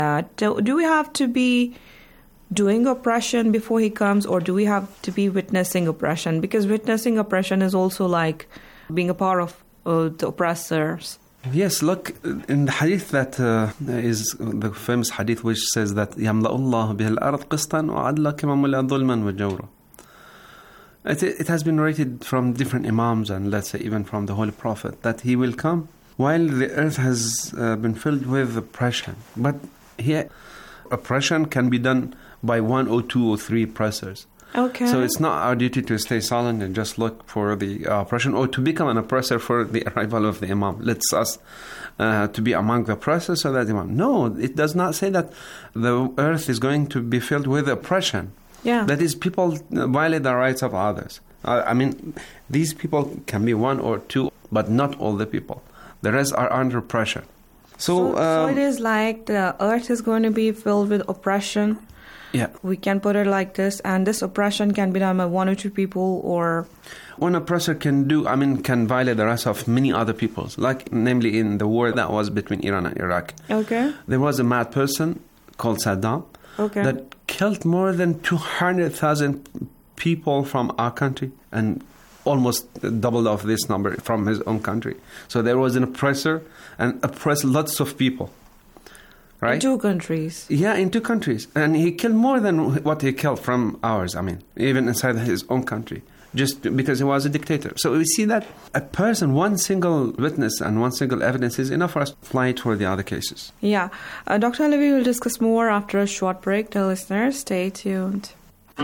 Do we have to be doing oppression before he comes, or do we have to be witnessing oppression? Because witnessing oppression is also like being a part of the oppressors. Yes, look, in the hadith that is the famous hadith which says that يَمْلَأُ اللَّهُ بِهِ الْأَرْضِ قِسْطًا وَعَدْلًا كَمَا مُلِئَتْ ظُلْمًا وَجَوْرًا. It has been narrated from different imams and let's say even from the Holy Prophet that he will come while the earth has been filled with oppression. But here, oppression can be done by 1 or 2 or 3 oppressors. Okay. So it's not our duty to stay silent and just look for the oppression or to become an oppressor for the arrival of the Imam. Let's us to be among the oppressors of that Imam. No, it does not say that the earth is going to be filled with oppression. Yeah. That is, people violate the rights of others. I mean, these people can be 1 or 2, but not all the people. The rest are under pressure. So it is like the earth is going to be filled with oppression. Yeah. We can put it like this, and this oppression can be done by 1 or 2 people, or... One oppressor can violate the rights of many other peoples, like namely in the war that was between Iran and Iraq. Okay. There was a mad person called Saddam that killed more than 200,000 people from our country and almost doubled of this number from his own country. So there was an oppressor and oppressed lots of people. Right? In 2 countries. Yeah, in 2 countries. And he killed more than what he killed from ours, even inside his own country, just because he was a dictator. So we see that a person, 1 single witness and 1 single evidence is enough for us to apply it for the other cases. Yeah. Dr. Alavi will discuss more after a short break. The listeners, stay tuned.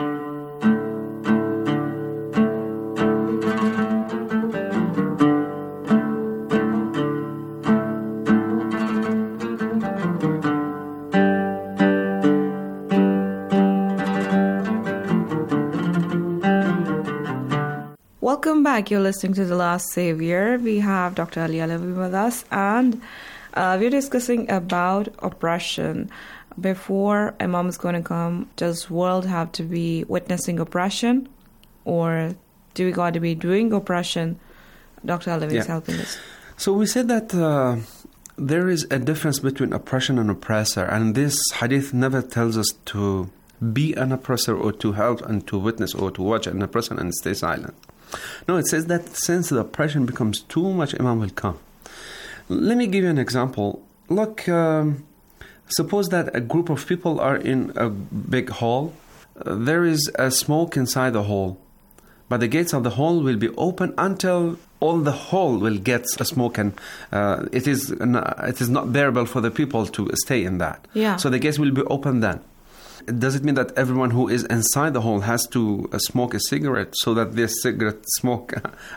Welcome back. You're listening to The Last Savior. We have Dr. Ali Alavi with us, and we're discussing about oppression. Before Imam is going to come, does world have to be witnessing oppression, or do we got to be doing oppression? Dr. Alavi is helping us. So we said that there is a difference between oppression and oppressor, and this hadith never tells us to be an oppressor or to help and to witness or to watch an oppressor and stay silent. No, it says that since the oppression becomes too much, Imam will come. Let me give you an example. Look, suppose that a group of people are in a big hall. There is a smoke inside the hall, but the gates of the hall will be open until all the hall will get a smoke, and it is not bearable for the people to stay in that. Yeah. So the gates will be open then. Does it mean that everyone who is inside the hall has to smoke a cigarette so that this cigarette smoke,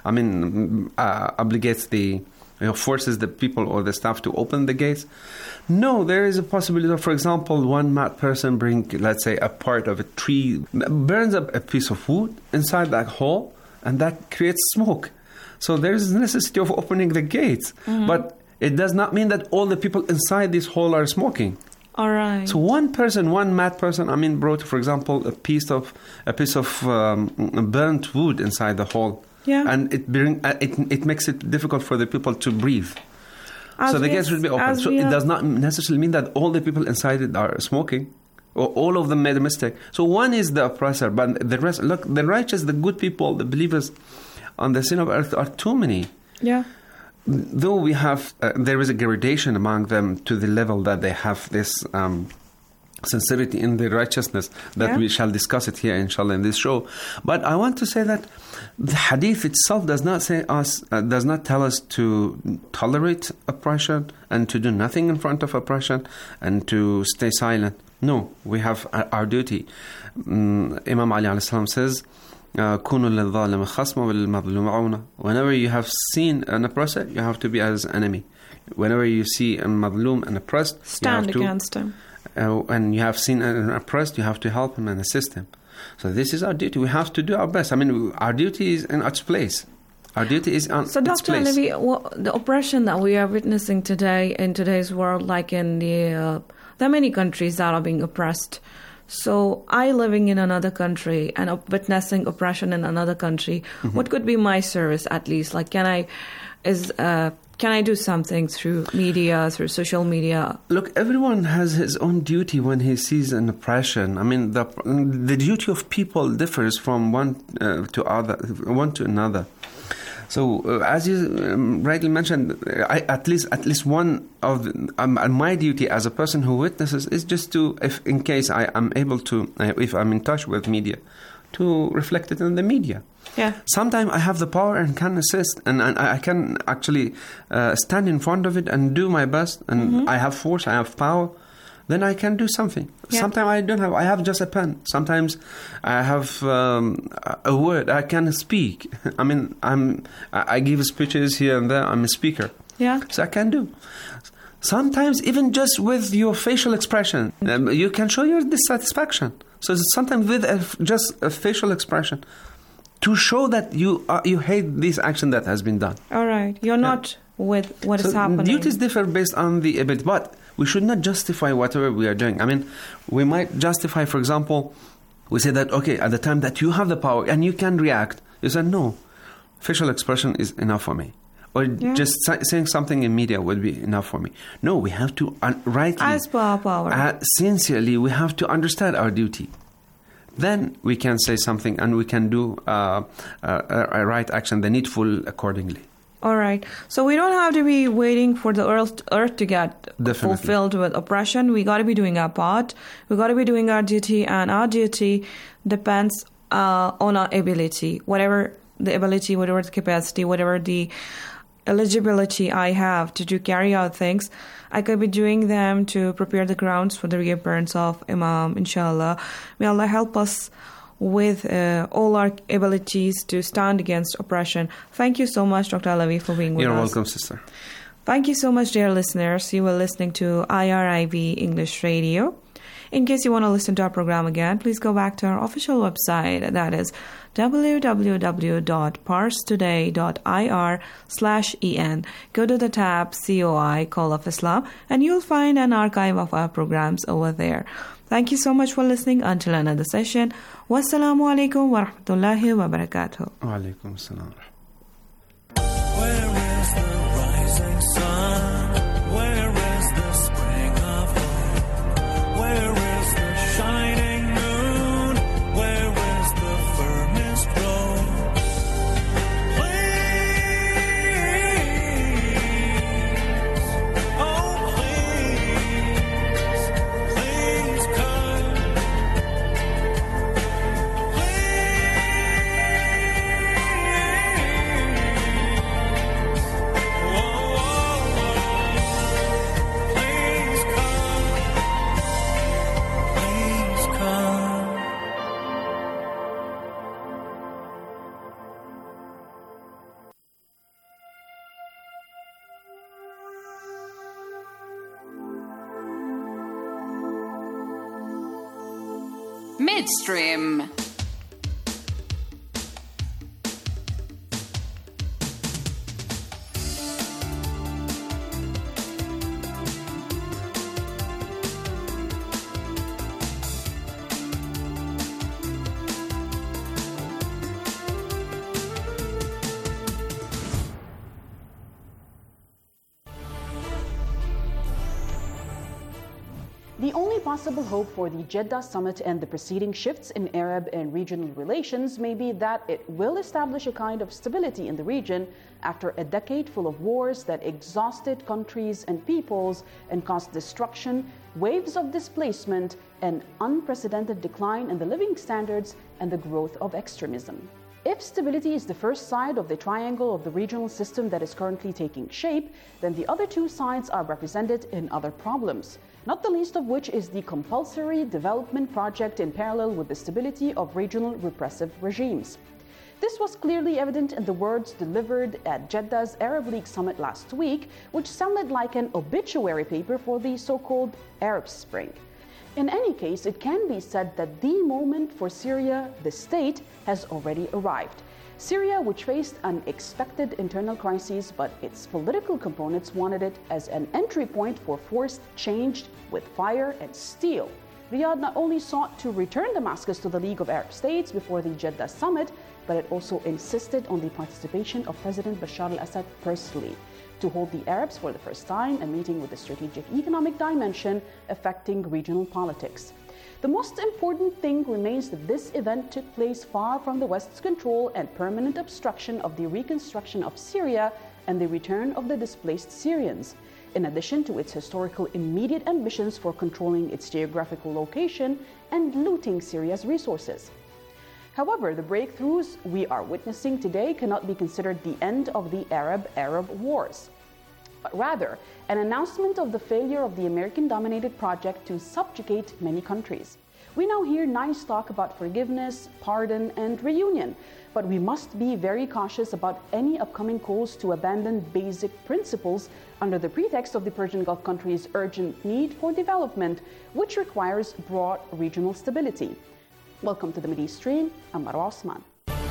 obligates forces the people or the staff to open the gates? No, there is a possibility that, for example, one mad person let's say, a part of a tree, burns up a piece of wood inside that hall, and that creates smoke. So there is necessity of opening the gates. Mm-hmm. But it does not mean that all the people inside this hall are smoking. All right. So one mad person, brought, for example, a piece of burnt wood inside the hall. Yeah. And it makes it difficult for the people to breathe. So the gates will be open. So it does not necessarily mean that all the people inside it are smoking, or all of them made a mistake. So one is the oppressor, but the rest, look, the righteous, the good people, the believers on the sin of earth are too many. Yeah. Though we have, there is a gradation among them to the level that they have this sincerity in the righteousness that we shall discuss it here, inshallah, in this show. But I want to say that the hadith itself does not tell us to tolerate oppression and to do nothing in front of oppression and to stay silent. No, we have our duty. Imam Ali alayhi salam says, whenever you have seen an oppressor, you have to be as enemy. Whenever you see a madloom and oppressed, stand against him. And you have seen an oppressed, you have to help him and assist him. So this is our duty. We have to do our best. Our duty is in its place. Our duty is on its place. So, Dr. Alavi, the oppression that we are witnessing today in today's world, like in there are many countries that are being oppressed. So I living in another country and witnessing oppression in another country, what could be my service at least? Like, can can I do something through media, through social media? Look, everyone has his own duty when he sees an oppression. I mean, the duty of people differs from one to another. So, as you rightly mentioned, at least one of my duty as a person who witnesses is just to, if in case I am able to, if I'm in touch with media, to reflect it in the media. Yeah. Sometimes I have the power and can assist, and I can actually stand in front of it and do my best, and I have force, I have power, then I can do something. Yeah. Sometimes I don't have, I have just a pen. Sometimes I have a word, I can speak. I mean, I give speeches here and there, I'm a speaker. Yeah. So I can do. Sometimes even just with your facial expression, you can show your dissatisfaction. So sometimes with just a facial expression, to show that you hate this action that has been done. All right. You're not with what is happening. Duties differ based on the ability, but we should not justify whatever we are doing. I mean, we might justify, for example, we say that, okay, at the time that you have the power and you can react, you say, no, facial expression is enough for me. Or just saying something in media would be enough for me. No, we have to rightly, as per our power, sincerely, we have to understand our duty. Then we can say something and we can do a right action, the needful accordingly. All right. So we don't have to be waiting for the earth to get fulfilled with oppression. We got to be doing our part. We got to be doing our duty, and our duty depends on our ability, whatever the ability, whatever the capacity, whatever the eligibility I have to carry out things. I could be doing them to prepare the grounds for the reappearance of Imam, inshallah. May Allah help us with all our abilities to stand against oppression. Thank you so much, Dr. Alavi, for being with us. You're welcome, sister. Thank you so much, dear listeners. You were listening to IRIB English Radio. In case you want to listen to our program again, please go back to our official website. That is www.parstoday.ir/en. Go to the tab COI, Call of Islam, and you'll find an archive of our programs over there. Thank you so much for listening. Until another session, wassalamu alaikum wa rahmatullahi wa barakatuh. Wa alaikum assalam. Where is the rising sun? Where is the spring of hope? Where is the shining moon? Where is the firmest road? Please, oh please, please come. Midstream. The only possible hope for the Jeddah summit and the preceding shifts in Arab and regional relations may be that it will establish a kind of stability in the region after a decade full of wars that exhausted countries and peoples and caused destruction, waves of displacement, an unprecedented decline in the living standards, and the growth of extremism. If stability is the first side of the triangle of the regional system that is currently taking shape, then the other two sides are represented in other problems, not the least of which is the compulsory development project in parallel with the stability of regional repressive regimes. This was clearly evident in the words delivered at Jeddah's Arab League summit last week, which sounded like an obituary paper for the so-called Arab Spring. In any case, it can be said that the moment for Syria, the state, has already arrived. Syria, which faced unexpected internal crises, but its political components wanted it as an entry point for forced change with fire and steel. Riyadh not only sought to return Damascus to the League of Arab States before the Jeddah summit, but it also insisted on the participation of President Bashar al-Assad personally. to hold the Arabs for the first time a meeting with a strategic economic dimension affecting regional politics. The most important thing remains that this event took place far from the West's control and permanent obstruction of the reconstruction of Syria and the return of the displaced Syrians, in addition to its historical immediate ambitions for controlling its geographical location and looting Syria's resources. However, the breakthroughs we are witnessing today cannot be considered the end of the Arab wars, but rather an announcement of the failure of the American-dominated project to subjugate many countries. We now hear nice talk about forgiveness, pardon, and reunion, but we must be very cautious about any upcoming calls to abandon basic principles under the pretext of the Persian Gulf countries' urgent need for development, which requires broad regional stability. Welcome to the Mideast Stream. I'm Marwa Osman.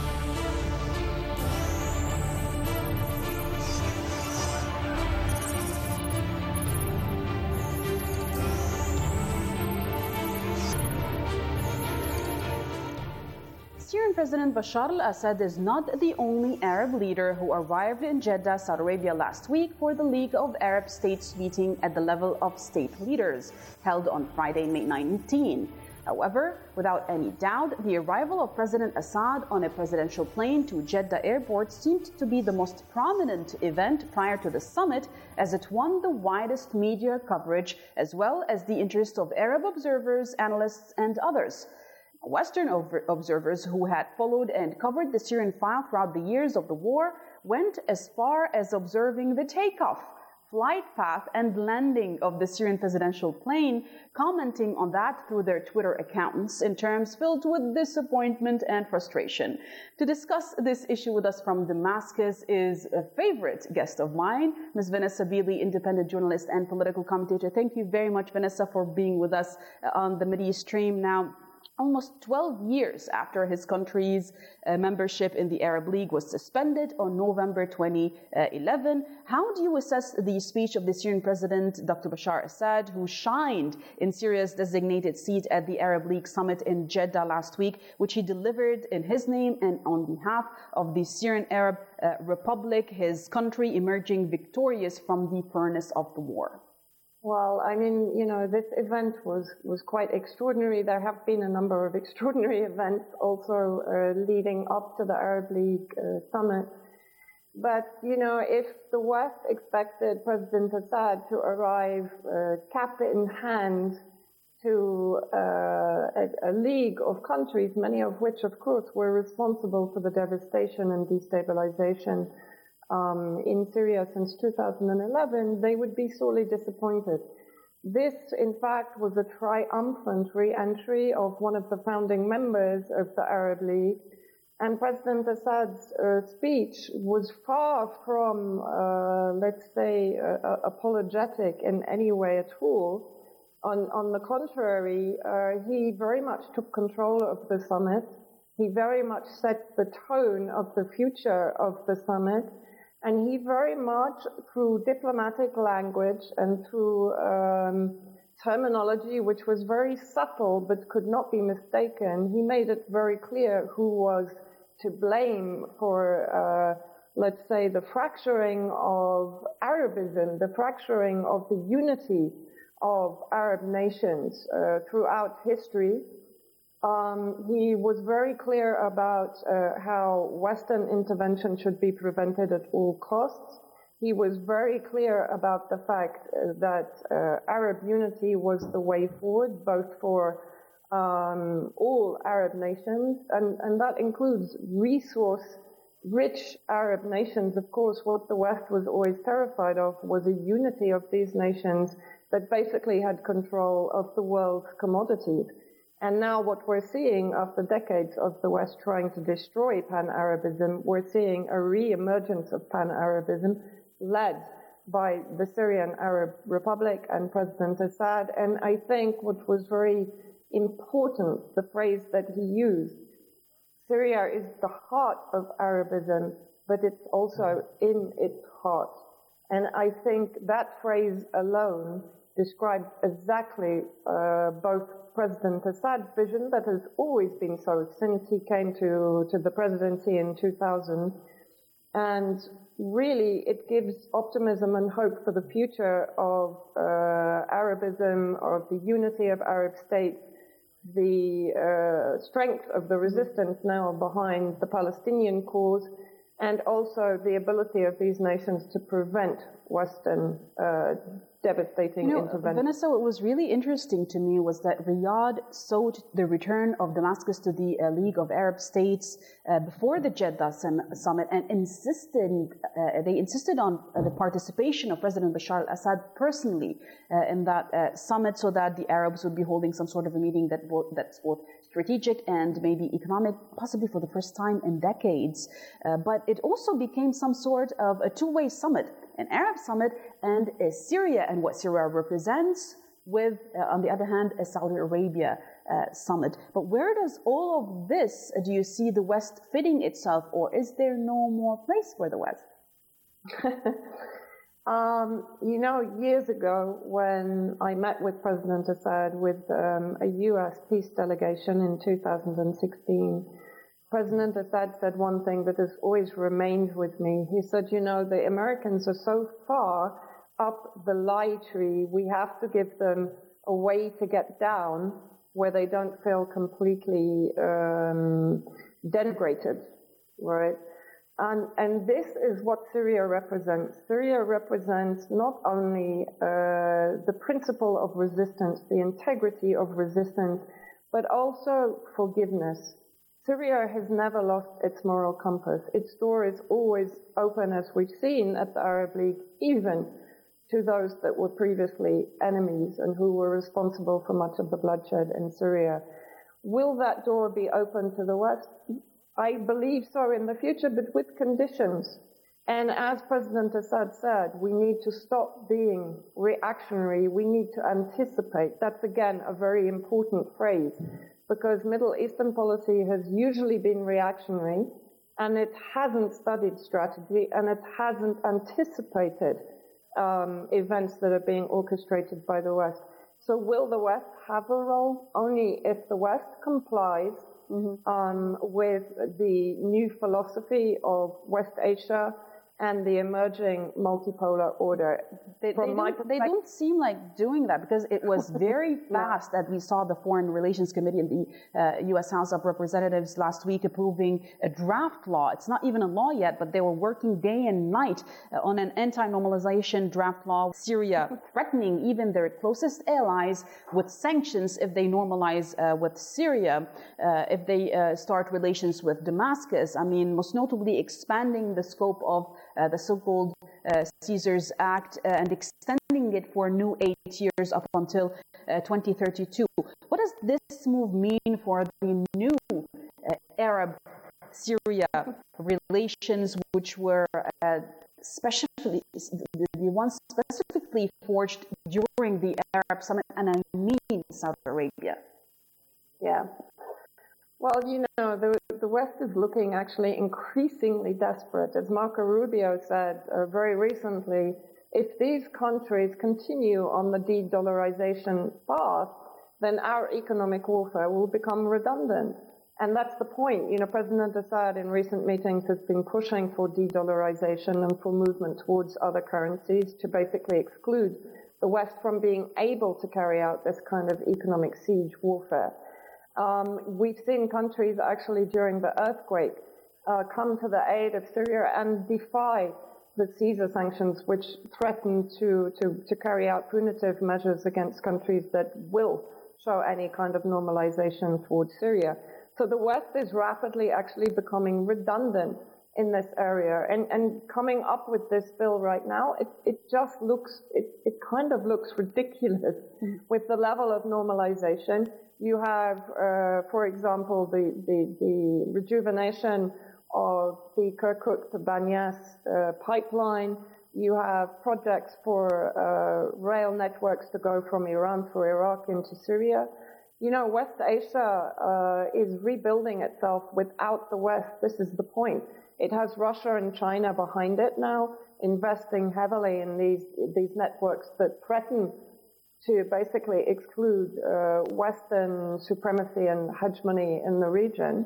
Syrian President Bashar al-Assad is not the only Arab leader who arrived in Jeddah, Saudi Arabia last week for the League of Arab States meeting at the level of state leaders, held on Friday, May 19. However, without any doubt, the arrival of President Assad on a presidential plane to Jeddah airport seemed to be the most prominent event prior to the summit, as it won the widest media coverage as well as the interest of Arab observers, analysts, and others. Western observers who had followed and covered the Syrian file throughout the years of the war went as far as observing the takeoff, flight path, and landing of the Syrian presidential plane, commenting on that through their Twitter accounts in terms filled with disappointment and frustration. To discuss this issue with us from Damascus is a favorite guest of mine, Ms. Vanessa Beeley, independent journalist and political commentator. Thank you very much, Vanessa, for being with us on the Mideast Stream. Now, almost 12 years after his country's membership in the Arab League was suspended on November 2011, how do you assess the speech of the Syrian President, Dr. Bashar Assad, who shined in Syria's designated seat at the Arab League summit in Jeddah last week, which he delivered in his name and on behalf of the Syrian Arab Republic, his country emerging victorious from the furnace of the war? Well, I mean, this event was quite extraordinary. There have been a number of extraordinary events also leading up to the Arab League summit. But, if the West expected President Assad to arrive cap in hand to a league of countries, many of which, of course, were responsible for the devastation and destabilization in Syria since 2011, they would be sorely disappointed. This, in fact, was a triumphant re-entry of one of the founding members of the Arab League, and President Assad's speech was far from, let's say, apologetic in any way at all. On the contrary, he very much took control of the summit. He very much set the tone of the future of the summit. And he very much, through diplomatic language and through terminology, which was very subtle but could not be mistaken, he made it very clear who was to blame for, let's say, the fracturing of Arabism, the fracturing of the unity of Arab nations throughout history. He was very clear about how Western intervention should be prevented at all costs. He was very clear about the fact that Arab unity was the way forward, both for all Arab nations, and that includes resource-rich Arab nations. Of course, what the West was always terrified of was a unity of these nations that basically had control of the world's commodities. And now what we're seeing after decades of the West trying to destroy Pan-Arabism, we're seeing a re-emergence of Pan-Arabism led by the Syrian Arab Republic and President Assad. And I think what was very important, the phrase that he used, Syria is the heart of Arabism, but it's also in its heart. And I think that phrase alone describes exactly both President Assad's vision that has always been so since he came to the presidency in 2000, and really it gives optimism and hope for the future of Arabism, of the unity of Arab states, the strength of the resistance now behind the Palestinian cause, and also the ability of these nations to prevent Western devastating intervention. Vanessa, what was really interesting to me was that Riyadh sought the return of Damascus to the League of Arab States before the Jeddah summit, and they insisted on the participation of President Bashar al-Assad personally in that summit, so that the Arabs would be holding some sort of a meeting that's both strategic and maybe economic, possibly for the first time in decades. But it also became some sort of a two-way summit, an Arab summit and Syria and what Syria represents, with, on the other hand, a Saudi Arabia summit. But where does all of this, do you see the West fitting itself, or is there no more place for the West? Years ago, when I met with President Assad with a U.S. peace delegation in 2016, President Assad said one thing that has always remained with me. He said, the Americans are so far up the lie tree, we have to give them a way to get down where they don't feel completely denigrated, right? And this is what Syria represents. Syria represents not only the principle of resistance, the integrity of resistance, but also forgiveness. Syria has never lost its moral compass. Its door is always open, as we've seen at the Arab League, even to those that were previously enemies and who were responsible for much of the bloodshed in Syria. Will that door be open to the West? I believe so in the future, but with conditions. And as President Assad said, we need to stop being reactionary. We need to anticipate. That's, again, a very important phrase, because Middle Eastern policy has usually been reactionary, and it hasn't studied strategy, and it hasn't anticipated events that are being orchestrated by the West. So will the West have a role? Only if the West complies with the new philosophy of West Asia and the emerging multipolar order. They don't seem like doing that, because it was very fast that we saw the Foreign Relations Committee in the U.S. House of Representatives last week approving a draft law. It's not even a law yet, but they were working day and night on an anti-normalization draft law. Syria threatening even their closest allies with sanctions if they normalize with Syria, if they start relations with Damascus. I mean, most notably expanding the scope of the so-called Caesars Act and extending it for a new 8 years up until 2032. What does this move mean for the new Arab-Syria relations, which were the ones specifically forged during the Arab Summit, and I mean Saudi Arabia? Yeah. Well, the West is looking actually increasingly desperate. As Marco Rubio said very recently, if these countries continue on the de-dollarization path, then our economic warfare will become redundant. And that's the point. President Assad in recent meetings has been pushing for de-dollarization and for movement towards other currencies to basically exclude the West from being able to carry out this kind of economic siege warfare. We've seen countries actually during the earthquake come to the aid of Syria and defy the Caesar sanctions, which threaten to carry out punitive measures against countries that will show any kind of normalization towards Syria. So the West is rapidly actually becoming redundant in this area. And coming up with this bill right now, it kind of looks ridiculous with the level of normalization. You have, for example, the rejuvenation of the Kirkuk to Banyas pipeline. You have projects for rail networks to go from Iran through Iraq into Syria. West Asia is rebuilding itself without the West. This is the point. It has Russia and China behind it now, investing heavily in these networks that threaten to basically exclude Western supremacy and hegemony in the region.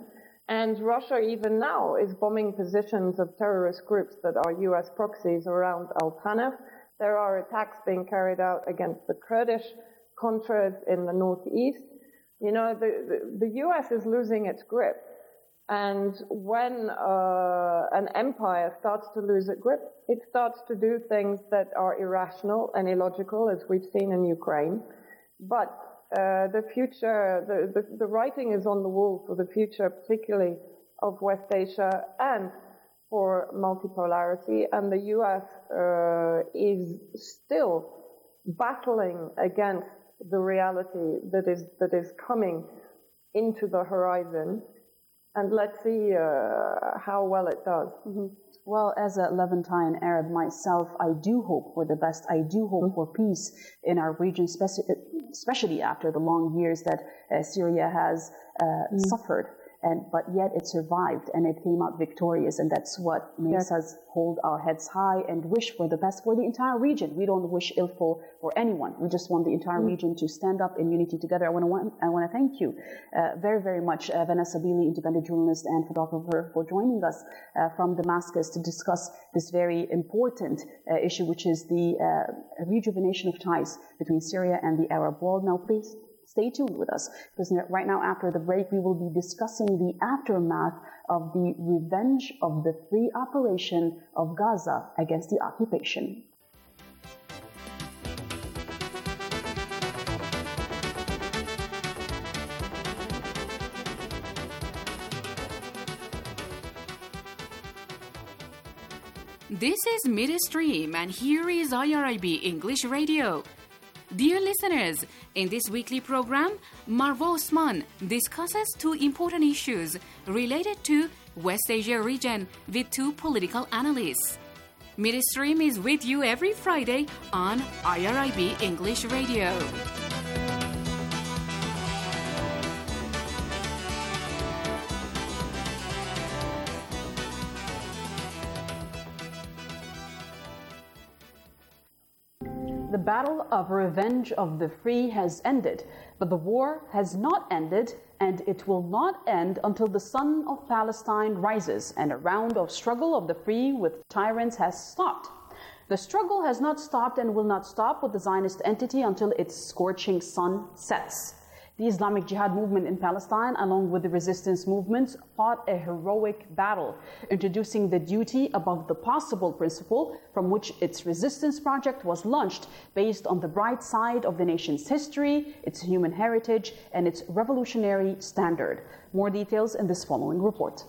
And Russia even now is bombing positions of terrorist groups that are US proxies around Al-Tanaf. There are attacks being carried out against the Kurdish Contras in the northeast. You know, the US is losing its grip. And when an empire starts to lose its grip, it starts to do things that are irrational and illogical, as we've seen in Ukraine. But the future, the writing is on the wall for the future, particularly of West Asia and for multipolarity. And the US is still battling against the reality that is coming into the horizon. And let's see how well it does. Mm-hmm. Well, as a Levantine Arab myself, I do hope for the best. I do hope for peace in our region, especially after the long years that Syria has suffered. But yet it survived and it came out victorious, and that's what makes us hold our heads high and wish for the best for the entire region. We don't wish ill for anyone. We just want the entire region to stand up in unity together. I want to thank you very, very much, Vanessa Beeley, independent journalist and photographer, for joining us from Damascus to discuss this very important issue, which is the rejuvenation of ties between Syria and the Arab world. Now, please stay tuned with us, because right now, after the break, we will be discussing the aftermath of the Revenge of the Free operation of Gaza against the occupation. This is Midstream, and here is IRIB English Radio. Dear listeners, in this weekly program, Marwa Osman discusses two important issues related to West Asia region with two political analysts. Midstream is with you every Friday on IRIB English Radio. The battle of Revenge of the Free has ended, but the war has not ended, and it will not end until the sun of Palestine rises and a round of struggle of the free with tyrants has stopped. The struggle has not stopped and will not stop with the Zionist entity until its scorching sun sets. The Islamic Jihad movement in Palestine, along with the resistance movements, fought a heroic battle, introducing the duty above the possible principle from which its resistance project was launched, based on the bright side of the nation's history, its human heritage, and its revolutionary standard. More details in this following report.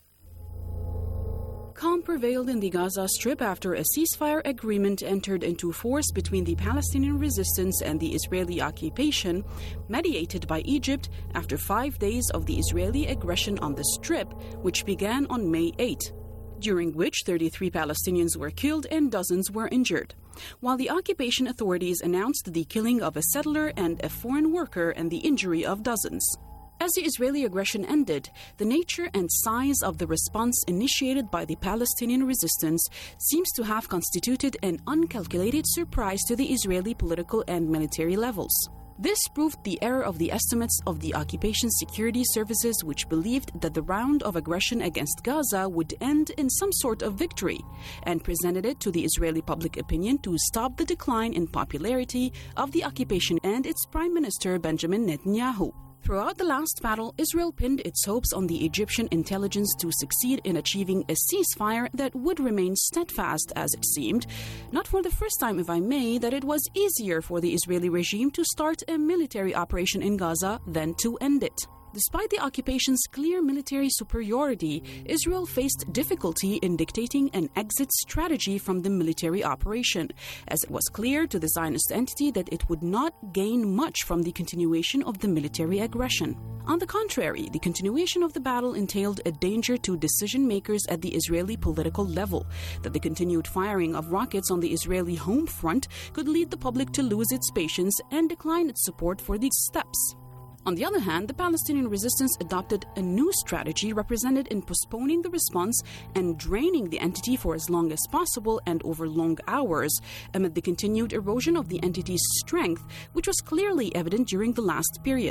Calm prevailed in the Gaza Strip after a ceasefire agreement entered into force between the Palestinian resistance and the Israeli occupation, mediated by Egypt after 5 days of the Israeli aggression on the Strip, which began on May 8, during which 33 Palestinians were killed and dozens were injured, while the occupation authorities announced the killing of a settler and a foreign worker and the injury of dozens. As the Israeli aggression ended, the nature and size of the response initiated by the Palestinian resistance seems to have constituted an uncalculated surprise to the Israeli political and military levels. This proved the error of the estimates of the occupation security services, which believed that the round of aggression against Gaza would end in some sort of victory, and presented it to the Israeli public opinion to stop the decline in popularity of the occupation and its Prime Minister Benjamin Netanyahu. Throughout the last battle, Israel pinned its hopes on the Egyptian intelligence to succeed in achieving a ceasefire that would remain steadfast, as it seemed, not for the first time, if I may, that it was easier for the Israeli regime to start a military operation in Gaza than to end it. Despite the occupation's clear military superiority, Israel faced difficulty in dictating an exit strategy from the military operation, as it was clear to the Zionist entity that it would not gain much from the continuation of the military aggression. On the contrary, the continuation of the battle entailed a danger to decision-makers at the Israeli political level, that the continued firing of rockets on the Israeli home front could lead the public to lose its patience and decline its support for these steps. On the other hand, the Palestinian resistance adopted a new strategy represented in postponing the response and draining the entity for as long as possible and over long hours, amid the continued erosion of the entity's strength, which was clearly evident during the last period.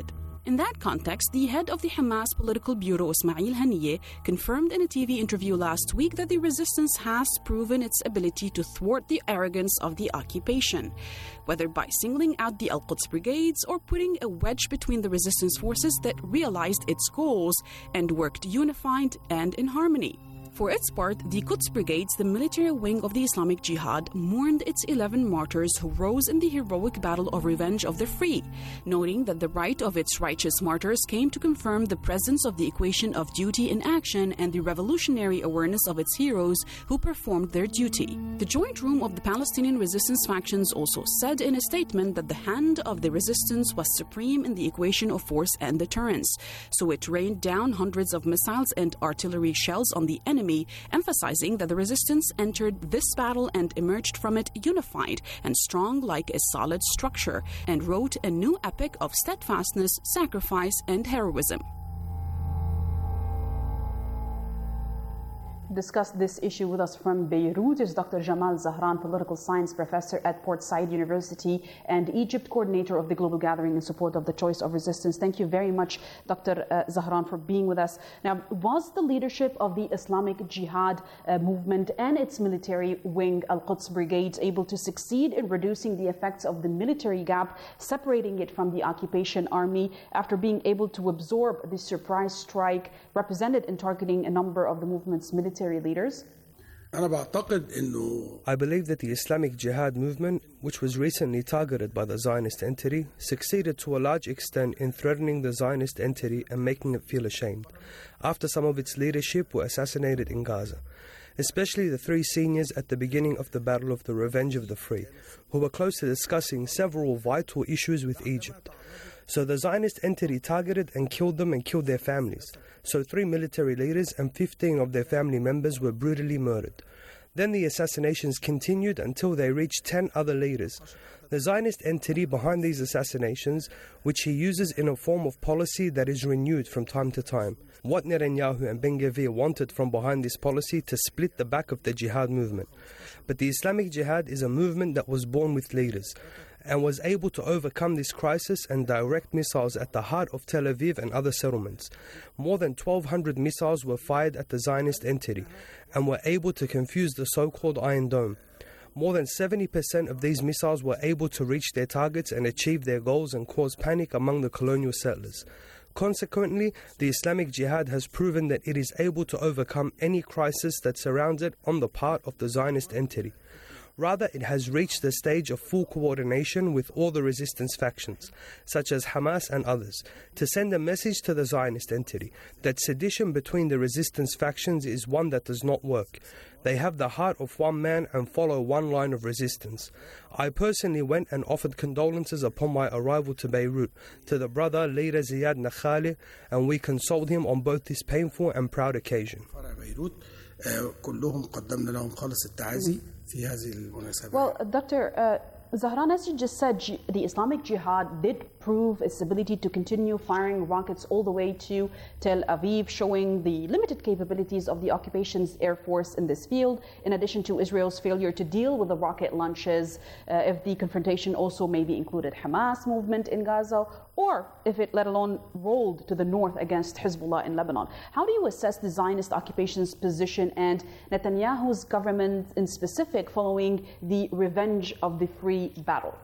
In that context, the head of the Hamas Political Bureau, Ismail Haniyeh, confirmed in a TV interview last week that the resistance has proven its ability to thwart the arrogance of the occupation, whether by singling out the Al-Quds brigades or putting a wedge between the resistance forces that realized its goals and worked unified and in harmony. For its part, the Quds Brigades, the military wing of the Islamic Jihad, mourned its 11 martyrs who rose in the heroic battle of revenge of the free, noting that the right of its righteous martyrs came to confirm the presence of the equation of duty in action and the revolutionary awareness of its heroes who performed their duty. The Joint Room of the Palestinian resistance factions also said in a statement that the hand of the resistance was supreme in the equation of force and deterrence, so it rained down hundreds of missiles and artillery shells on the enemy, emphasizing that the resistance entered this battle and emerged from it unified and strong like a solid structure, and wrote a new epic of steadfastness, sacrifice, and heroism. Discuss this issue with us from Beirut is Dr. Jamal Zahran, political science professor at Port Said University and Egypt coordinator of the Global Gathering in support of the choice of resistance. Thank you very much, Dr. Zahran, for being with us. Now, was the leadership of the Islamic Jihad movement and its military wing, Al-Quds Brigades, able to succeed in reducing the effects of the military gap, separating it from the occupation army after being able to absorb the surprise strike represented in targeting a number of the movement's military leaders? I believe that the Islamic Jihad movement, which was recently targeted by the Zionist entity, succeeded to a large extent in threatening the Zionist entity and making it feel ashamed, after some of its leadership were assassinated in Gaza, especially the three seniors at the beginning of the Battle of the Revenge of the Free, who were close to discussing several vital issues with Egypt. So the Zionist entity targeted and killed them and killed their families. So 3 military leaders and 15 of their family members were brutally murdered. Then the assassinations continued until they reached 10 other leaders. The Zionist entity behind these assassinations, which he uses in a form of policy that is renewed from time to time. What Netanyahu and Ben Gvir wanted from behind this policy to split the back of the jihad movement. But the Islamic Jihad is a movement that was born with leaders and was able to overcome this crisis and direct missiles at the heart of Tel Aviv and other settlements. More than 1,200 missiles were fired at the Zionist entity and were able to confuse the so-called Iron Dome. More than 70% of these missiles were able to reach their targets and achieve their goals and cause panic among the colonial settlers. Consequently, the Islamic Jihad has proven that it is able to overcome any crisis that surrounds it on the part of the Zionist entity. Rather, it has reached the stage of full coordination with all the resistance factions, such as Hamas and others, to send a message to the Zionist entity that sedition between the resistance factions is one that does not work. They have the heart of one man and follow one line of resistance. I personally went and offered condolences upon my arrival to Beirut to the brother leader Ziad Nakhali, and we consoled him on both this painful and proud occasion. Well, Dr. Zahran, as you just said, the Islamic Jihad did prove its ability to continue firing rockets all the way to Tel Aviv, showing the limited capabilities of the occupation's air force in this field, in addition to Israel's failure to deal with the rocket launches, if the confrontation also maybe included Hamas movement in Gaza, or if it let alone rolled to the north against Hezbollah in Lebanon. How do you assess the Zionist occupation's position and Netanyahu's government in specific following the Revenge of the Free battle?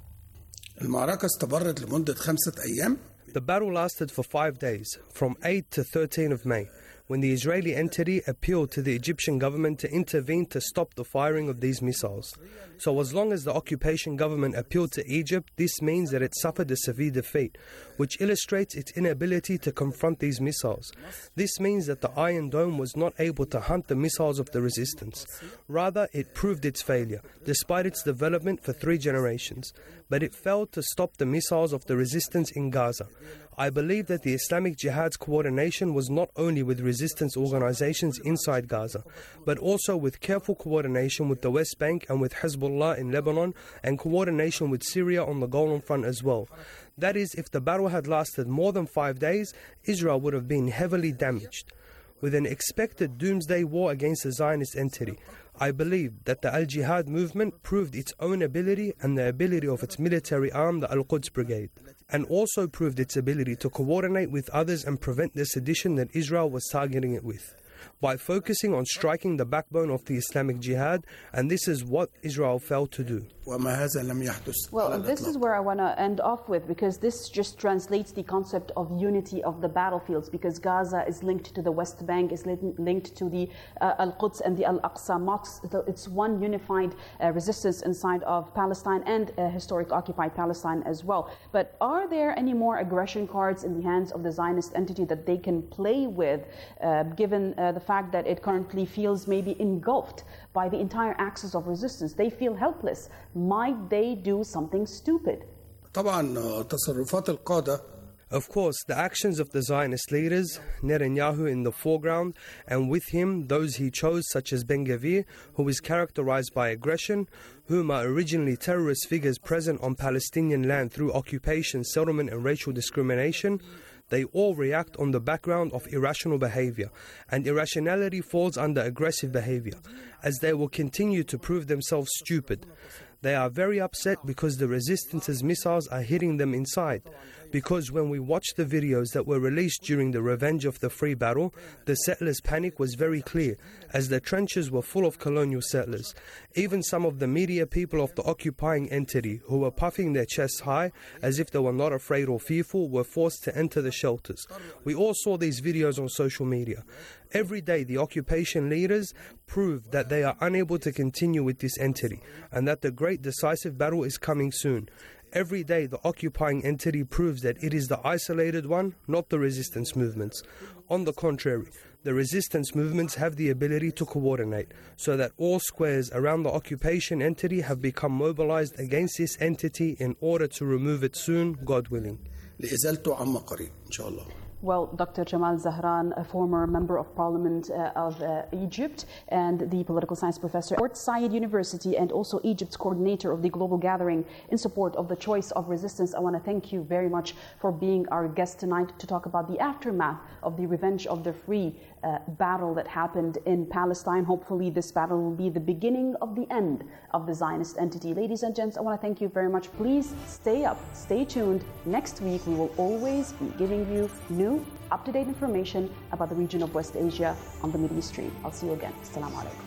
The battle lasted for 5 days, from 8 to 13 of May, when the Israeli entity appealed to the Egyptian government to intervene to stop the firing of these missiles. So as long as the occupation government appealed to Egypt, this means that it suffered a severe defeat, which illustrates its inability to confront these missiles. This means that the Iron Dome was not able to hunt the missiles of the resistance. Rather, it proved its failure, despite its development for 3 generations. But it failed to stop the missiles of the resistance in Gaza. I believe that the Islamic Jihad's coordination was not only with resistance organizations inside Gaza, but also with careful coordination with the West Bank and with Hezbollah in Lebanon, and coordination with Syria on the Golan Front as well. That is, if the battle had lasted more than 5 days, Israel would have been heavily damaged. with an expected doomsday war against the Zionist entity. I believe that the Al-Jihad movement proved its own ability and the ability of its military arm, the Al-Quds Brigade, and also proved its ability to coordinate with others and prevent the sedition that Israel was targeting it with, by focusing on striking the backbone of the Islamic Jihad, and this is what Israel failed to do. Well, this is where I want to end off with, because this just translates the concept of unity of the battlefields, because Gaza is linked to the West Bank, is linked to the Al-Quds and the Al-Aqsa mosques. It's one unified resistance inside of Palestine and historic occupied Palestine as well. But are there any more aggression cards in the hands of the Zionist entity that they can play with, given the fact that it currently feels maybe engulfed by the entire axis of resistance? They feel helpless. Might they do something stupid? Of course, the actions of the Zionist leaders, Netanyahu in the foreground, and with him those he chose such as Ben-Gvir, who is characterized by aggression, whom are originally terrorist figures present on Palestinian land through occupation, settlement and racial discrimination. They all react on the background of irrational behavior, and irrationality falls under aggressive behavior, as they will continue to prove themselves stupid. They are very upset because the resistance's missiles are hitting them inside. Because when we watched the videos that were released during the Revenge of the Free battle, the settlers' panic was very clear, as the trenches were full of colonial settlers. Even some of the media people of the occupying entity, who were puffing their chests high as if they were not afraid or fearful, were forced to enter the shelters. We all saw these videos on social media. Every day the occupation leaders prove that they are unable to continue with this entity, and that the great decisive battle is coming soon. Every day the occupying entity proves that it is the isolated one, not the resistance movements. On the contrary, the resistance movements have the ability to coordinate, so that all squares around the occupation entity have become mobilized against this entity in order to remove it soon, God willing. Well, Dr. Jamal Zahran, a former member of parliament of Egypt and the political science professor at Port Said University, and also Egypt's coordinator of the global gathering in support of the choice of resistance, I want to thank you very much for being our guest tonight to talk about the aftermath of the Revenge of the Free battle that happened in Palestine. Hopefully this battle will be the beginning of the end of the Zionist entity. Ladies and gents, I want to thank you very much. Please stay up, stay tuned. Next week we will always be giving you new, up-to-date information about the region of West Asia on the Middle East Stream. I'll see you again. Assalamu alaikum.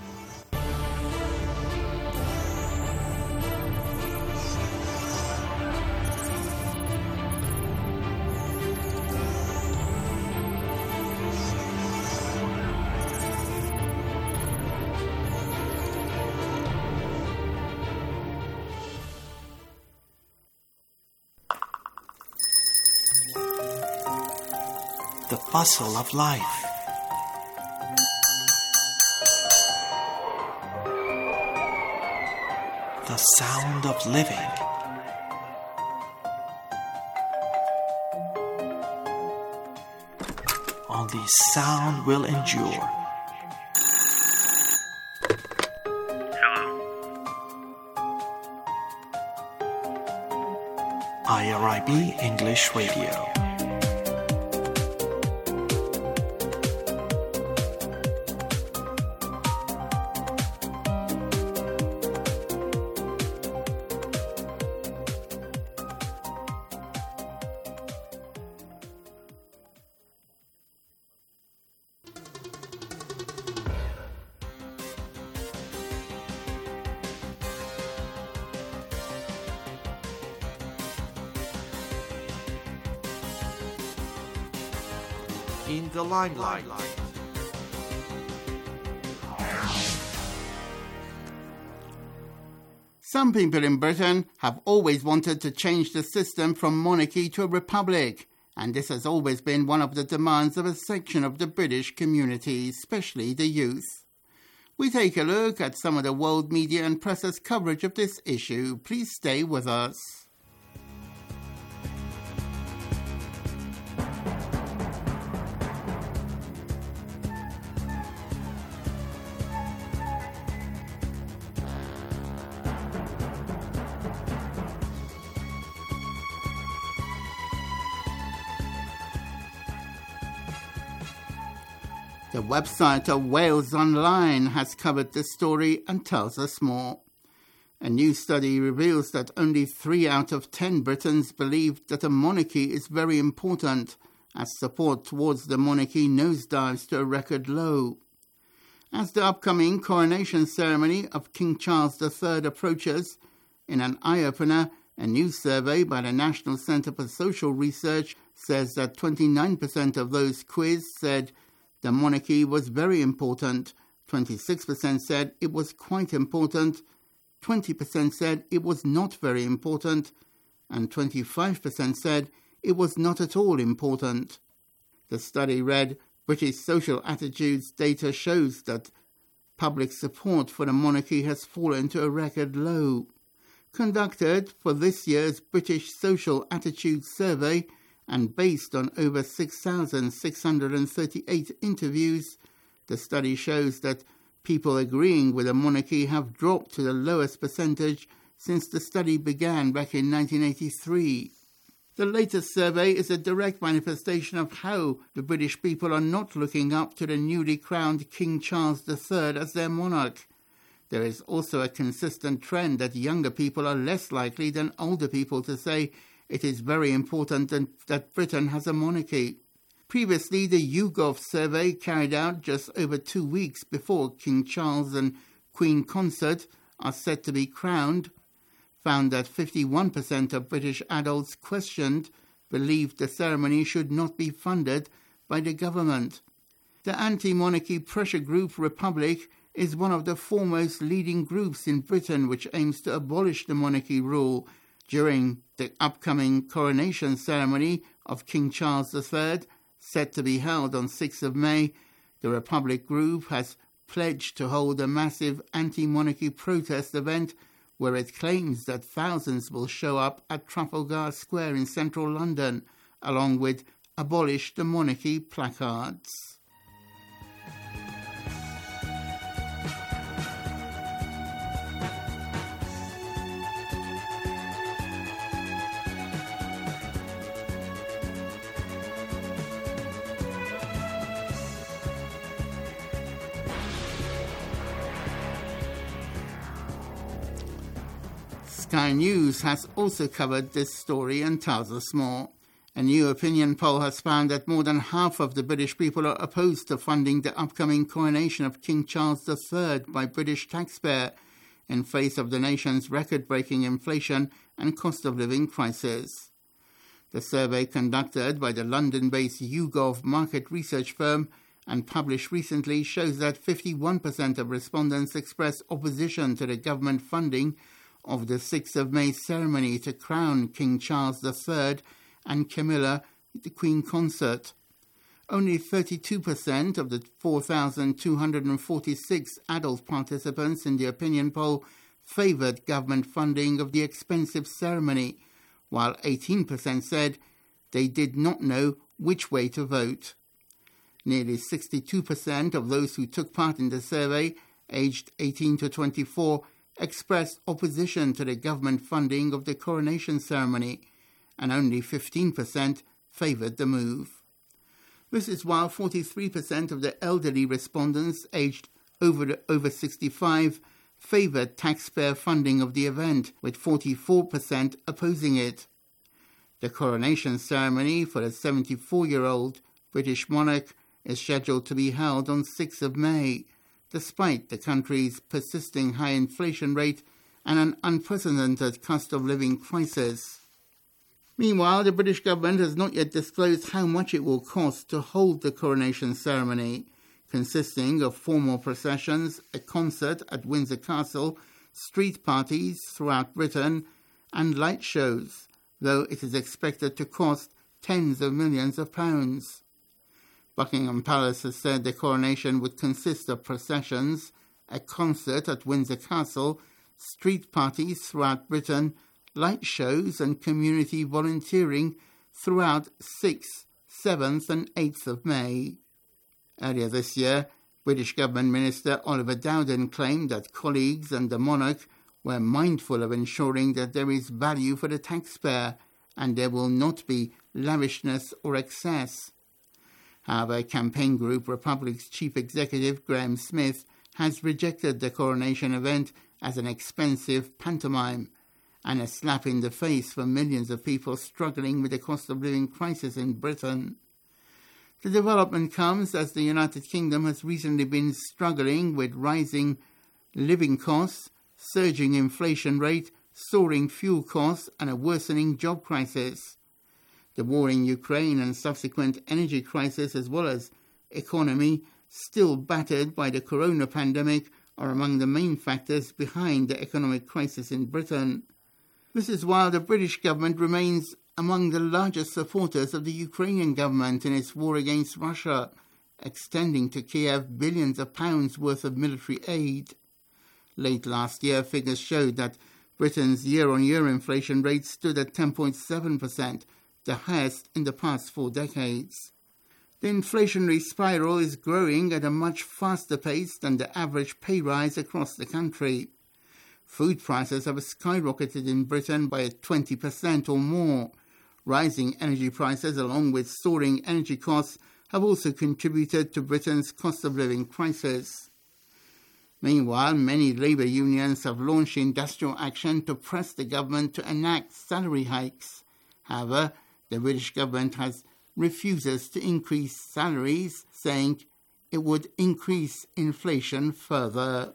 The bustle of life. The sound of living. Only sound will endure. IRIB English Radio. In the limelight. Some people in Britain have always wanted to change the system from monarchy to a republic, and this has always been one of the demands of a section of the British community, especially the youth. We take a look at some of the world media and press's coverage of this issue. Please stay with us. The website of Wales Online has covered this story and tells us more. A new study reveals that only 3 out of 10 Britons believe that a monarchy is very important, as support towards the monarchy nosedives to a record low. As the upcoming coronation ceremony of King Charles III approaches, in an eye-opener, a new survey by the National Centre for Social Research says that 29% of those quizzed said the monarchy was very important, 26% said it was quite important, 20% said it was not very important, and 25% said it was not at all important. The study read, British social attitudes data shows that public support for the monarchy has fallen to a record low. Conducted for this year's British Social Attitudes Survey and based on over 6,638 interviews, the study shows that people agreeing with a monarchy have dropped to the lowest percentage since the study began back in 1983. The latest survey is a direct manifestation of how the British people are not looking up to the newly crowned King Charles III as their monarch. There is also a consistent trend that younger people are less likely than older people to say it is very important that Britain has a monarchy. Previously, the YouGov survey, carried out just over 2 weeks before King Charles and Queen Consort are set to be crowned, found that 51% of British adults questioned believed the ceremony should not be funded by the government. The anti-monarchy pressure group Republic is one of the foremost leading groups in Britain which aims to abolish the monarchy rule. During the upcoming coronation ceremony of King Charles III, set to be held on 6th of May, the Republic Group has pledged to hold a massive anti-monarchy protest event where it claims that thousands will show up at Trafalgar Square in central London, along with Abolish the Monarchy placards. Sky News has also covered this story and tells us more. A new opinion poll has found that more than half of the British people are opposed to funding the upcoming coronation of King Charles III by British taxpayer in face of the nation's record-breaking inflation and cost of living crisis. The survey conducted by the London-based YouGov market research firm and published recently shows that 51% of respondents expressed opposition to the government funding of the 6th of May ceremony to crown King Charles III and Camilla, the Queen Consort. Only 32% of the 4,246 adult participants in the opinion poll favoured government funding of the expensive ceremony, while 18% said they did not know which way to vote. Nearly 62% of those who took part in the survey, aged 18 to 24, expressed opposition to the government funding of the coronation ceremony, and only 15% favoured the move. This is while 43% of the elderly respondents aged over 65 favoured taxpayer funding of the event, with 44% opposing it. The coronation ceremony for the 74-year-old British monarch is scheduled to be held on 6th of May, despite the country's persisting high inflation rate and an unprecedented cost of living crisis. Meanwhile, the British government has not yet disclosed how much it will cost to hold the coronation ceremony, consisting of formal processions, a concert at Windsor Castle, street parties throughout Britain, and light shows, though it is expected to cost tens of millions of pounds. Buckingham Palace has said the coronation would consist of processions, a concert at Windsor Castle, street parties throughout Britain, light shows and community volunteering throughout 6th, 7th and 8th of May. Earlier this year, British Government Minister Oliver Dowden claimed that colleagues and the monarch were mindful of ensuring that there is value for the taxpayer and there will not be lavishness or excess. However, Campaign Group Republic's chief executive, Graham Smith, has rejected the coronation event as an expensive pantomime and a slap in the face for millions of people struggling with the cost of living crisis in Britain. The development comes as the United Kingdom has recently been struggling with rising living costs, surging inflation rate, soaring fuel costs, and a worsening job crisis. The war in Ukraine and subsequent energy crisis, as well as economy still battered by the corona pandemic, are among the main factors behind the economic crisis in Britain. This is while the British government remains among the largest supporters of the Ukrainian government in its war against Russia, extending to Kiev billions of pounds worth of military aid. Late last year, figures showed that Britain's year-on-year inflation rate stood at 10.7%, the highest in the past 4 decades. The inflationary spiral is growing at a much faster pace than the average pay rise across the country. Food prices have skyrocketed in Britain by 20% or more. Rising energy prices, along with soaring energy costs, have also contributed to Britain's cost of living crisis. Meanwhile, many labour unions have launched industrial action to press the government to enact salary hikes. However, the British government refuses to increase salaries, saying it would increase inflation further.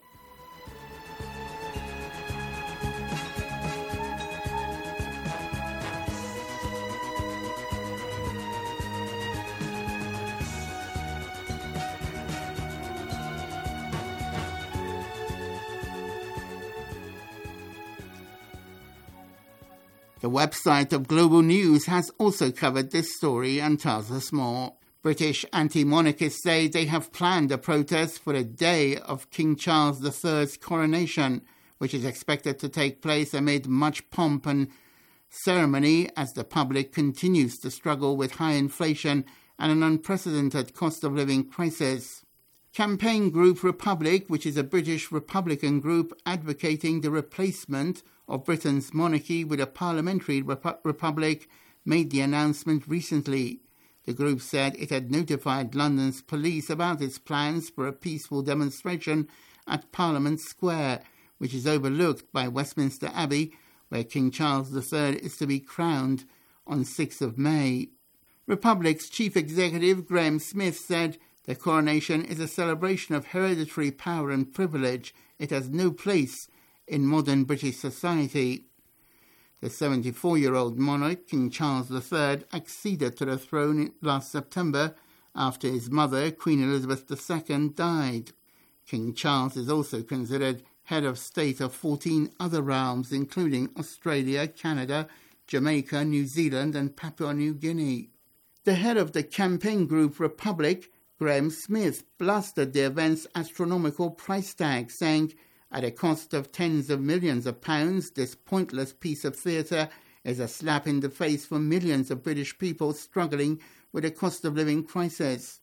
The website of Global News has also covered this story and tells us more. British anti-monarchists say they have planned a protest for the day of King Charles III's coronation, which is expected to take place amid much pomp and ceremony as the public continues to struggle with high inflation and an unprecedented cost of living crisis. Campaign Group Republic, which is a British Republican group advocating the replacement of Britain's monarchy with a parliamentary republic, made the announcement recently. The group said it had notified London's police about its plans for a peaceful demonstration at Parliament Square, which is overlooked by Westminster Abbey, where King Charles III is to be crowned on 6th of May. Republic's chief executive, Graham Smith, said the coronation is a celebration of hereditary power and privilege. It has no place in modern British society. The 74-year-old monarch, King Charles III, acceded to the throne last September after his mother, Queen Elizabeth II, died. King Charles is also considered head of state of 14 other realms, including Australia, Canada, Jamaica, New Zealand and Papua New Guinea. The head of the Campaign Group Republic, Graham Smith, blasted the event's astronomical price tag, saying, "At a cost of tens of millions of pounds, this pointless piece of theatre is a slap in the face for millions of British people struggling with a cost of living crisis."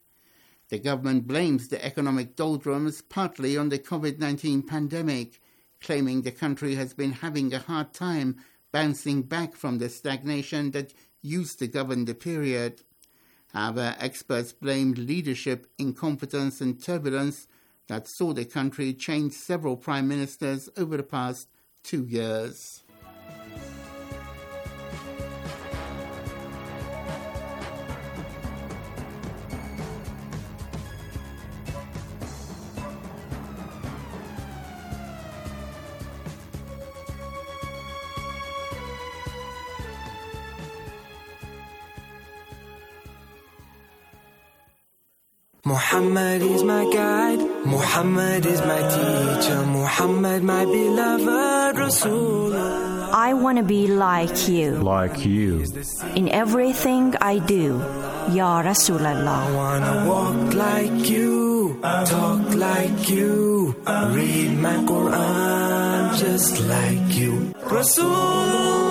The government blames the economic doldrums partly on the COVID-19 pandemic, claiming the country has been having a hard time bouncing back from the stagnation that used to govern the period. However, experts blamed leadership incompetence and turbulence that saw the country change several prime ministers over the past 2 years. Muhammad is my guide, Muhammad is my teacher, Muhammad my beloved Rasulullah. I want to be like you. Like you. In everything I do, Ya Rasulallah. I want to walk like you, talk like you, read my Quran just like you. Rasulullah.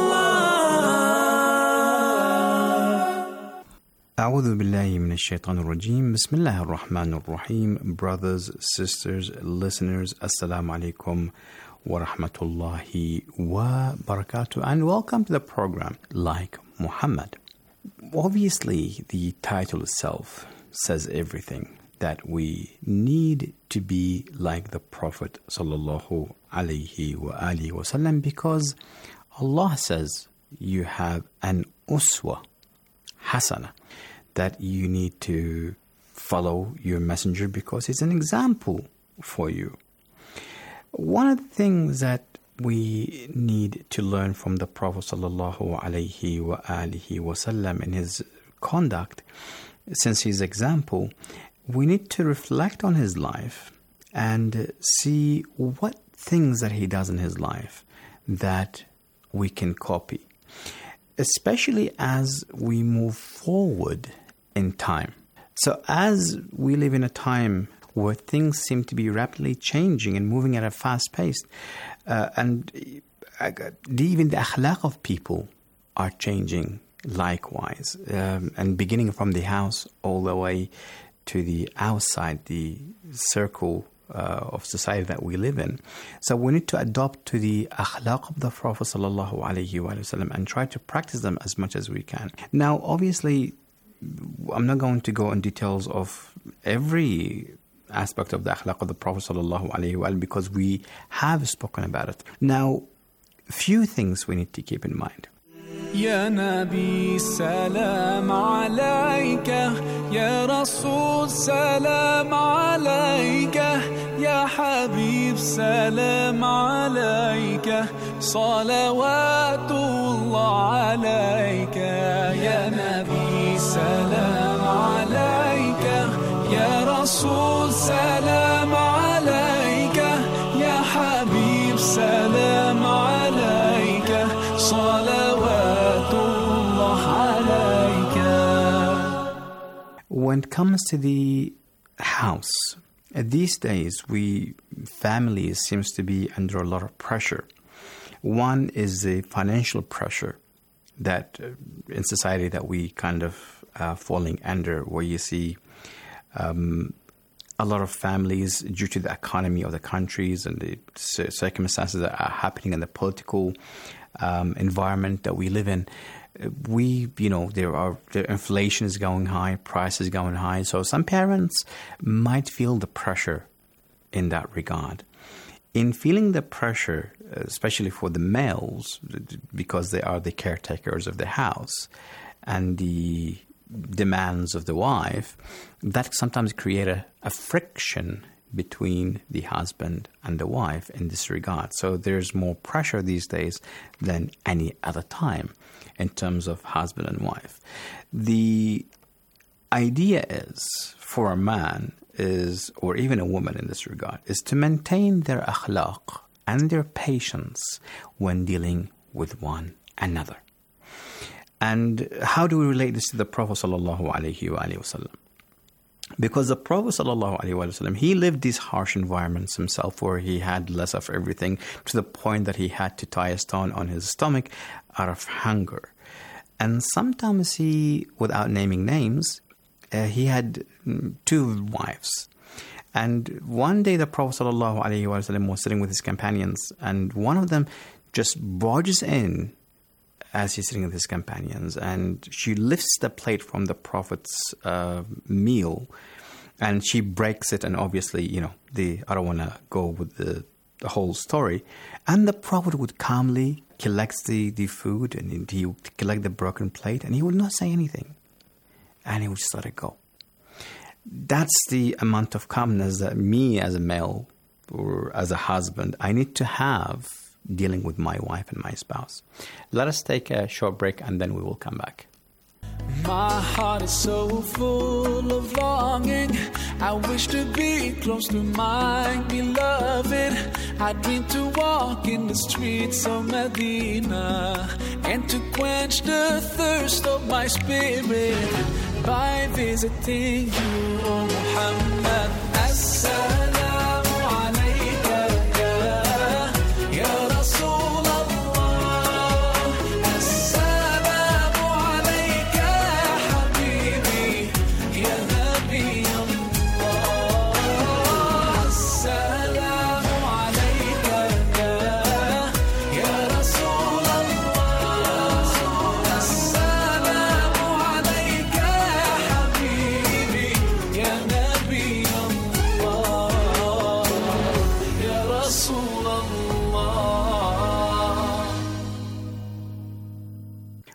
أعوذ بالله من الشيطان الرجيم. بسم الله الرحمن الرحيم. Brothers, sisters, listeners, Assalamu alaikum wa rahmatullahi wa barakatuh, and welcome to the program Like Muhammad. Obviously, the title itself says everything, that we need to be like the Prophet sallallahu alaihi wasallam, because Allah says you have an uswa hasana, that you need to follow your messenger because it's an example for you. One of the things that we need to learn from the Prophet sallallahu alaihi wasallam in his conduct, since his example, we need to reflect on his life and see what things that he does in his life that we can copy, especially as we move forward in time. So as we live in a time where things seem to be rapidly changing and moving at a fast pace, and even the akhlaq of people are changing likewise, and beginning from the house all the way to the outside, the circle of society that we live in. So we need to adopt to the akhlaq of the Prophet sallallahu alaihi wasallam and try to practice them as much as we can. Now, obviously, I'm not going to go in details of every aspect of the akhlaq of the Prophet sallallahu alaihi wasallam because we have spoken about it. Now, few things we need to keep in mind. يا نبي سلام عليك يا رسول سلام عليك يا حبيب سلام عليك صلوات الله عليك يا نبي سلام عليك يا رسول سلام عليك يا حبيب سلام عليك صلوات الله عليك. When it comes to the house, these days families seems to be under a lot of pressure. One is the financial pressure that in society that we kind of falling under, where you see a lot of families, due to the economy of the countries and the circumstances that are happening in the political environment that we live in, the inflation is going high, prices going high. So some parents might feel the pressure in that regard. In feeling the pressure, especially for the males, because they are the caretakers of the house, and the demands of the wife, that sometimes create a friction between the husband and the wife in this regard. So there's more pressure these days than any other time in terms of husband and wife. The idea is for a man or even a woman in this regard, is to maintain their akhlaq and their patience when dealing with one another. And how do we relate this to the Prophet sallallahu alaihi wasallam? Because the Prophet sallallahu alaihi wasallam, he lived these harsh environments himself, where he had less of everything, to the point that he had to tie a stone on his stomach out of hunger. And sometimes he, without naming names, he had 2 wives. And one day the Prophet sallallahu alaihi wasallam was sitting with his companions, and one of them just barges in as he's sitting with his companions, and she lifts the plate from the Prophet's meal, and she breaks it. And obviously, I don't want to go with the whole story. And the Prophet would calmly collect the food, and he would collect the broken plate, and he would not say anything, and he would just let it go. That's the amount of calmness that me as a male or as a husband, I need to have dealing with my wife and my spouse. Let us take a short break and then we will come back. My heart is so full of longing. I wish to be close to my beloved. I dream to walk in the streets of Medina and to quench the thirst of my spirit by visiting you, O Muhammad. As-salamu alayka ya Rasul Allah. As-salamu alayka ya Habibi ya Nabi Allah. As-salamu alayka ya Rasul Allah. As-salamu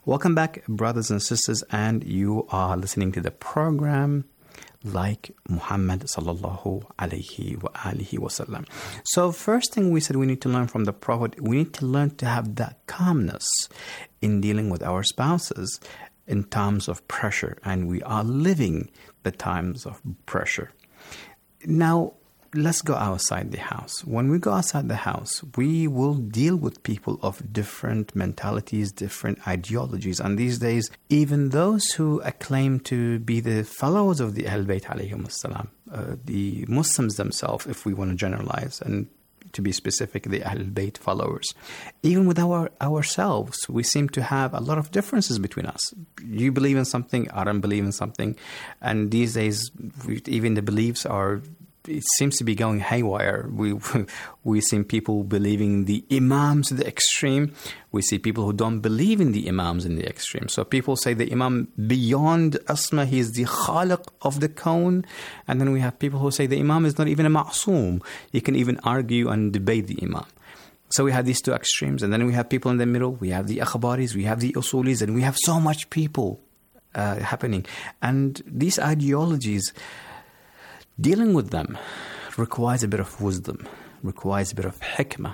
Welcome back, brothers and sisters, and you are listening to the program Like Muhammad sallallahu alayhi wa alihi wasallam. So first thing we said we need to learn from the Prophet, we need to learn to have that calmness in dealing with our spouses in times of pressure, and we are living the times of pressure. Now, let's go outside the house. When we go outside the house, we will deal with people of different mentalities, different ideologies. And these days, even those who acclaim to be the followers of the Ahl Bayt alayhim as-salam, the Muslims themselves, if we want to generalize, and to be specific, the Ahl Bayt followers, even with ourselves, we seem to have a lot of differences between us. You believe in something, I don't believe in something. And these days, even the beliefs are... it seems to be going haywire. We see people believing the imams to the extreme. We see people who don't believe in the imams in the extreme. So people say the imam beyond asma, he is the khaliq of the kawn. And then we have people who say the imam is not even a ma'soom. You can even argue and debate the imam. So we have these two extremes. And then we have people in the middle. We have the akhbaris, we have the usulis, and we have so much people happening. And these ideologies, dealing with them requires a bit of wisdom, requires a bit of hikmah.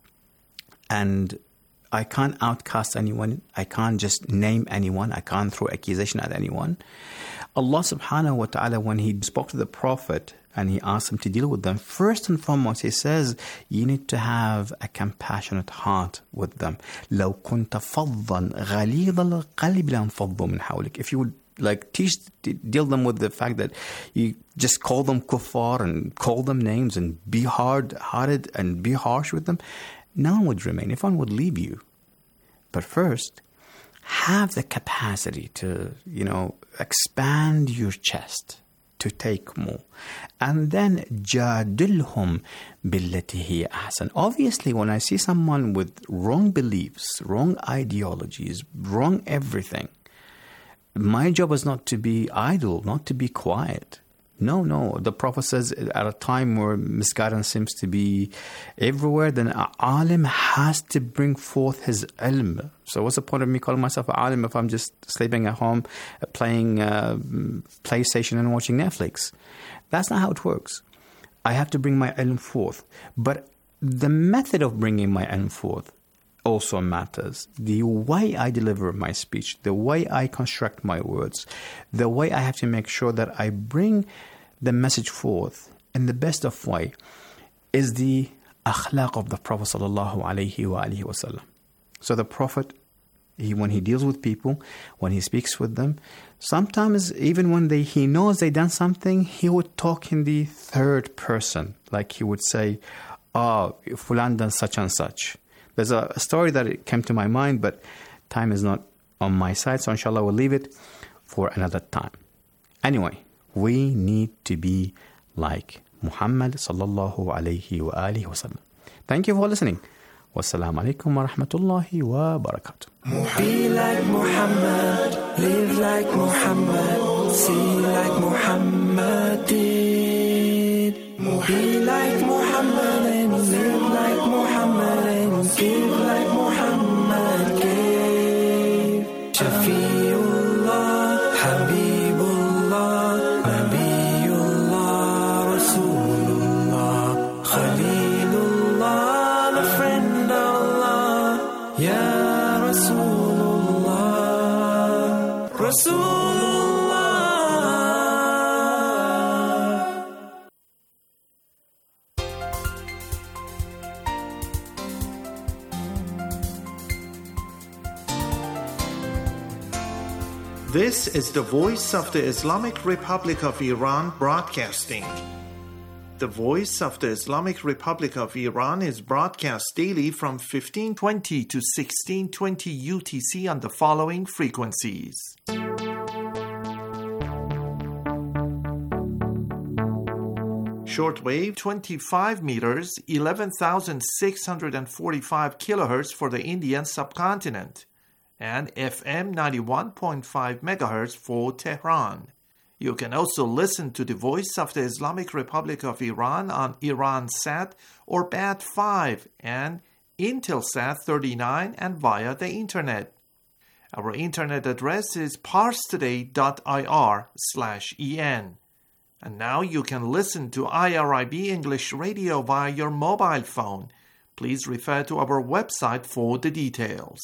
And I can't outcast anyone. I can't just name anyone. I can't throw accusation at anyone. Allah subhanahu wa ta'ala, when He spoke to the Prophet and He asked him to deal with them, first and foremost, He says, you need to have a compassionate heart with them. لَوْ كُنْتَ فَضًّا غَلِيظَ الْقَلْبِ لَانْفَضُّوا مِنْ حَوْلِكَ. If you would deal them with the fact that you just call them kuffar and call them names and be hard-hearted and be harsh with them, no one would remain. Everyone would leave you. But first, have the capacity to, expand your chest to take more. And then جادلهم بالتي هي أحسن. Obviously, when I see someone with wrong beliefs, wrong ideologies, wrong everything, my job is not to be idle, not to be quiet. No. The Prophet says at a time where misguidance seems to be everywhere, then an alim has to bring forth his ilm. So what's the point of me calling myself an alim if I'm just sleeping at home, playing PlayStation and watching Netflix? That's not how it works. I have to bring my ilm forth. But the method of bringing my ilm forth also matters. The way I deliver my speech, the way I construct my words, the way I have to make sure that I bring the message forth in the best of way is the akhlaq of the Prophet sallallahu alaihi wasallam. So the Prophet, when he deals with people, when he speaks with them, sometimes even when he knows they done something, he would talk in the third person. Like he would say, fulan done such and such. There's a story that came to my mind, but time is not on my side, so inshallah we'll leave it for another time. Anyway, we need to be like Muhammad sallallahu alayhi wa alihi wa sallam. Thank you for listening. Wassalamu alaikum wa rahmatullahi wa barakatuh. Be like Muhammad, live like Muhammad, see like Muhammad did. Be like Muhammad and live like Muhammad and give like Muhammad gave. Shafi'ullah, Habibullah, Nabiullah, Rasulullah, Khalilullah, the friend of Allah, Ya Rasulullah, Rasulullah. This is the Voice of the Islamic Republic of Iran broadcasting. The Voice of the Islamic Republic of Iran is broadcast daily from 1520 to 1620 UTC on the following frequencies. Shortwave 25 meters, 11,645 kilohertz for the Indian subcontinent, and FM 91.5 megahertz for Tehran. You can also listen to the Voice of the Islamic Republic of Iran on Iransat or BAT5 and Intelsat 39 and via the internet. Our internet address is parstoday.ir/en. And now you can listen to IRIB English Radio via your mobile phone. Please refer to our website for the details.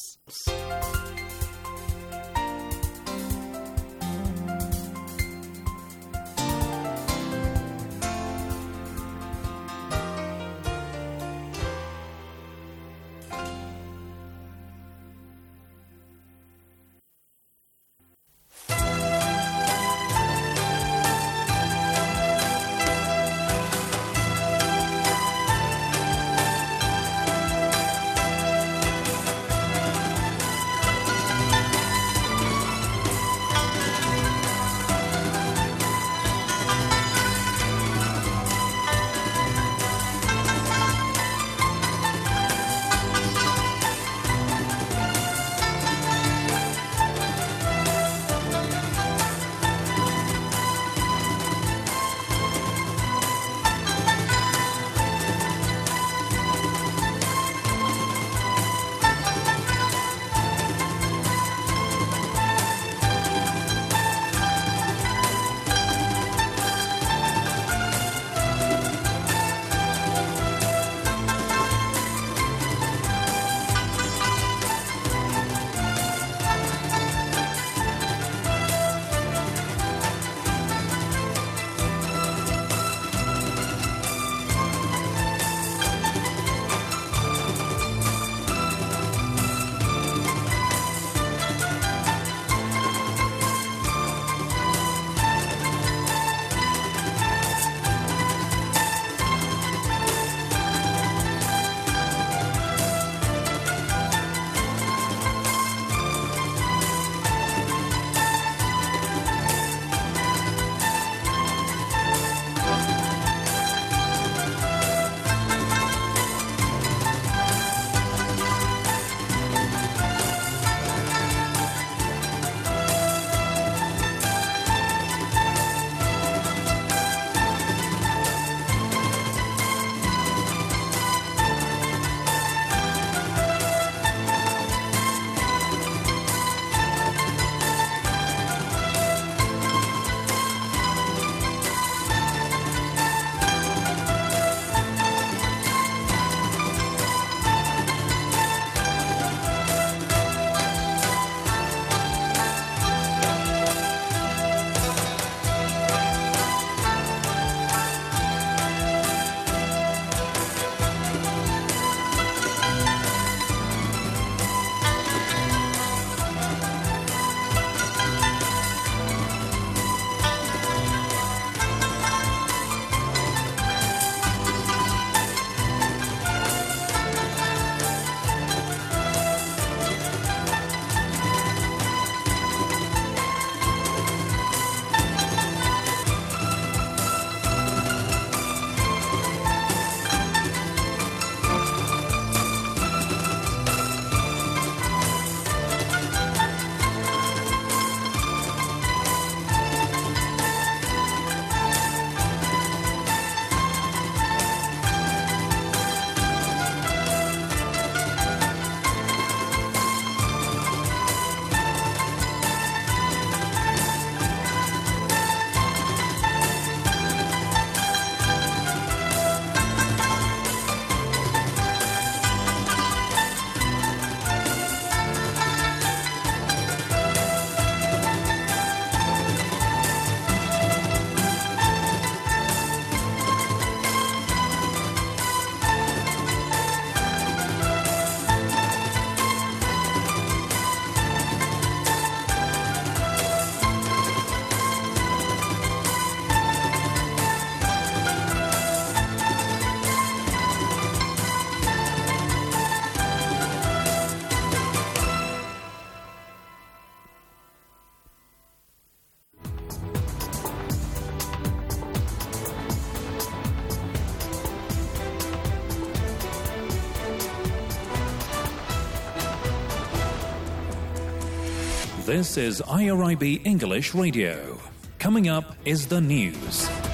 This is IRIB English Radio. Coming up is the news.